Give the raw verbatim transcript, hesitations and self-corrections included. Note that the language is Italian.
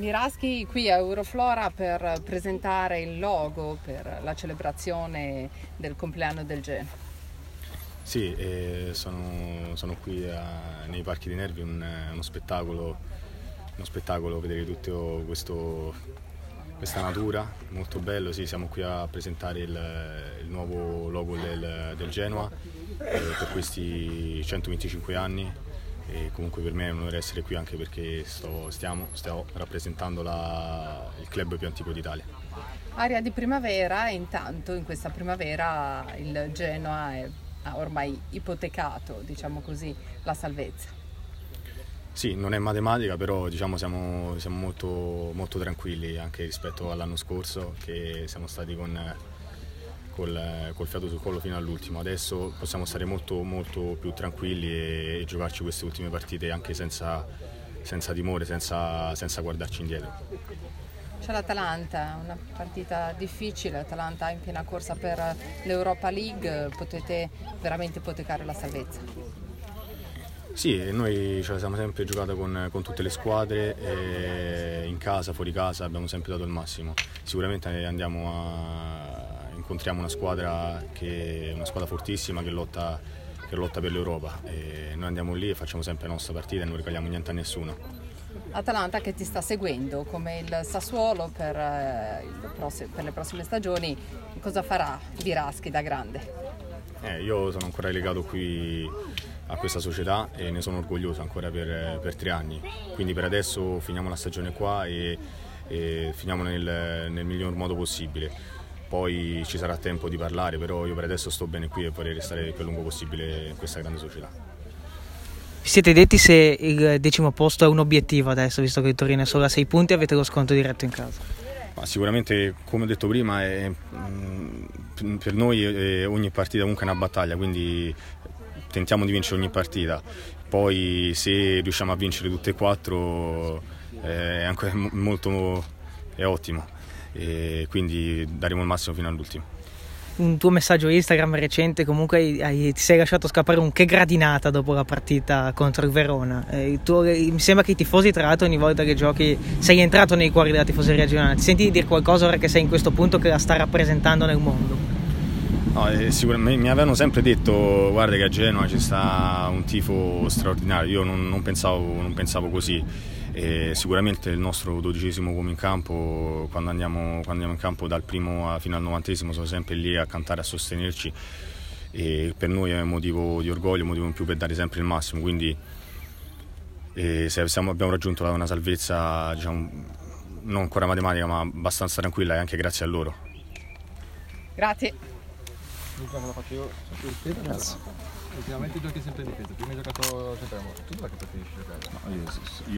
Viraschi qui a Euroflora per presentare il logo per la celebrazione del compleanno del Genoa. Sì, eh, sono, sono qui a, nei Parchi dei Nervi, un, uno spettacolo, uno spettacolo vedere tutto questo, questa natura, molto bello. Sì, siamo qui a presentare il, il nuovo logo del, del Genoa eh, per questi centoventicinque anni. E comunque per me è un onore essere qui, anche perché sto, stiamo, stiamo rappresentando la, il club più antico d'Italia. Aria di primavera, e intanto in questa primavera il Genoa è, ha ormai ipotecato, diciamo così, la salvezza. Sì, non è matematica, però diciamo siamo, siamo molto, molto tranquilli anche rispetto all'anno scorso, che siamo stati con Col, col fiato sul collo fino all'ultimo. Adesso possiamo stare molto, molto più tranquilli e, e giocarci queste ultime partite anche senza, senza timore, senza, senza guardarci indietro. C'è l'Atalanta, una partita difficile, l'Atalanta in piena corsa per l'Europa League, potete veramente ipotecare la salvezza? Sì, noi ce la siamo sempre giocata con, con tutte le squadre, e in casa, fuori casa abbiamo sempre dato il massimo. Sicuramente andiamo a incontriamo una squadra che è una squadra fortissima che lotta, che lotta per l'Europa, e noi andiamo lì e facciamo sempre la nostra partita e non regaliamo niente a nessuno. Atalanta che ti sta seguendo come il Sassuolo per, eh, il prossimo, per le prossime stagioni, cosa farà Viraschi da grande? Eh, io sono ancora legato qui a questa società e ne sono orgoglioso ancora per, per tre anni, quindi per adesso finiamo la stagione qua e, e finiamo nel, nel miglior modo possibile. Poi ci sarà tempo di parlare, però io per adesso sto bene qui e vorrei restare il più a lungo possibile in questa grande società. Vi siete detti se il decimo posto è un obiettivo adesso, visto che il Torino è solo a sei punti e avete lo sconto diretto in casa? Ma sicuramente, come ho detto prima, è, mh, per noi è, ogni partita comunque è una battaglia, quindi tentiamo di vincere ogni partita. Poi se riusciamo a vincere tutte e quattro è anche molto è ottimo. E quindi daremo il massimo fino all'ultimo. Un tuo messaggio Instagram recente, comunque hai, ti sei lasciato scappare un che gradinata dopo la partita contro il Verona. Eh, tu, mi sembra che i tifosi, tra l'altro, ogni volta che giochi sei entrato nei cuori della tifoseria regionale. Ti senti di dire qualcosa ora che sei in questo punto, che la sta rappresentando nel mondo? No, eh, sicuramente mi avevano sempre detto guarda che a Genova ci sta un tifo straordinario. Io non, non, pensavo, non pensavo così. E sicuramente il nostro dodicesimo uomo in campo, quando andiamo, quando andiamo in campo dal primo fino al novantesimo, sono sempre lì a cantare, a sostenerci, e per noi è un motivo di orgoglio, un motivo in più per dare sempre il massimo. Quindi e se siamo, abbiamo raggiunto una salvezza, diciamo, non ancora matematica ma abbastanza tranquilla, e anche grazie a loro. Grazie. Grazie. Ultimamente giochi sempre in difesa, prima hai giocato sempre a morte. Tu dove che preferisci giocare? No, io, io